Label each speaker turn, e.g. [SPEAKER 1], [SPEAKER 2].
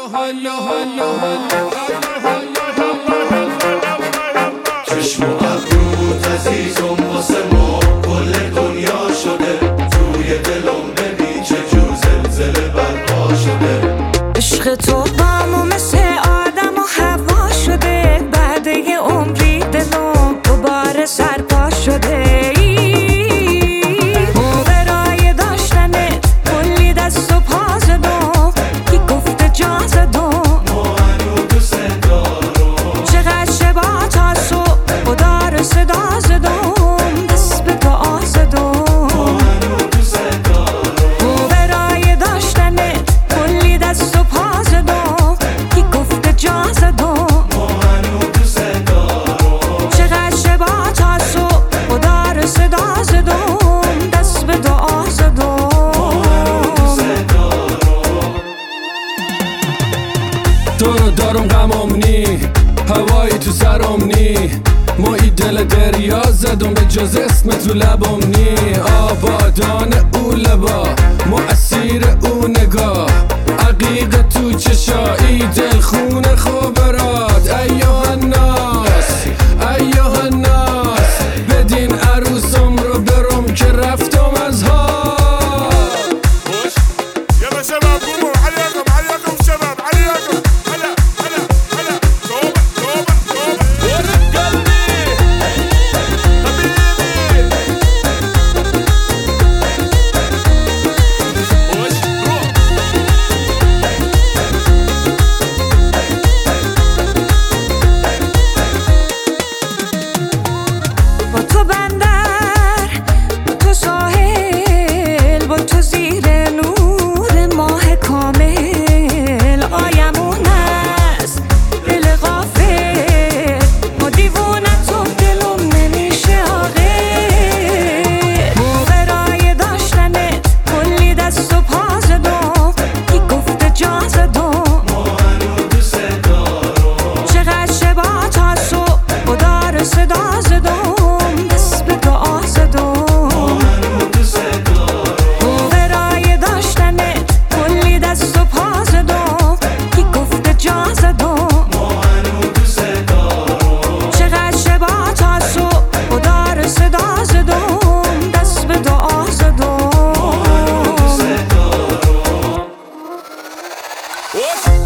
[SPEAKER 1] چشم و ابروت عزیزم واسه ما کل دنیا شده، توی دلم ببین چه جور زلزله برپا شده.
[SPEAKER 2] عشق تو با ما مثل آدم و هوا شده، بعد یه عمری دلم دوباره سرپا شده. برای داشتنت کلی دست و پا زدم، کی گفته جا زدم،
[SPEAKER 1] ما هنو دوست دارم.
[SPEAKER 2] چقدر شبا تا صبح خدا رو صدا زدم، دست به دعا زدم.
[SPEAKER 1] ما هنو دوست دارم.
[SPEAKER 2] برای داشتنت کلی دست و پا زدم، کی گفته جا زدم،
[SPEAKER 1] ما هنو دوست دارم.
[SPEAKER 2] چقدر شبا تا صبح خدا رو صدا زدم، دست به دعا زدم.
[SPEAKER 3] تو رو دارم غمم نی، هوایی تو سرم نی، ما ای دل دریا زدم به جز اسم تو لبم نی. آبادان او لبا، ما اسیر او نگاه، عقیق تو چشایی، دل خونه خوبرات. ایوه الناس ایوه الناس، بدین عروسم رو برم که رفتم از ها.
[SPEAKER 4] يلا شباب قوموا عليكم عليكم شباب عليكم. هلا هلا هلا توبة توبة توبة ورد قلبي حبيبي. وش روح
[SPEAKER 2] با تو بندر، با تو ساحل، با تو زیر نور ماه کامل. آیمون است دل غافل، ما دیوونه تو دلم نمیشه عاقل. برای داشتنت کلی دست و پا زدم، کی گفته جا زدم،
[SPEAKER 1] ما هنو دوست دارم.
[SPEAKER 2] چقدر شبا تا صبح خدا رو صدا زدم، دست به دعا زدم.
[SPEAKER 1] ما هنو دوست دارم.
[SPEAKER 2] برای داشتنت کلی دست و پا زدم، کی گفته جا زدم،
[SPEAKER 1] ما هنو دوست دارم.
[SPEAKER 2] چقدر شبا تا صبح خدا رو صدا زدم، دست به دعا زدم.
[SPEAKER 1] ما هنو دوست دارم.
[SPEAKER 4] وش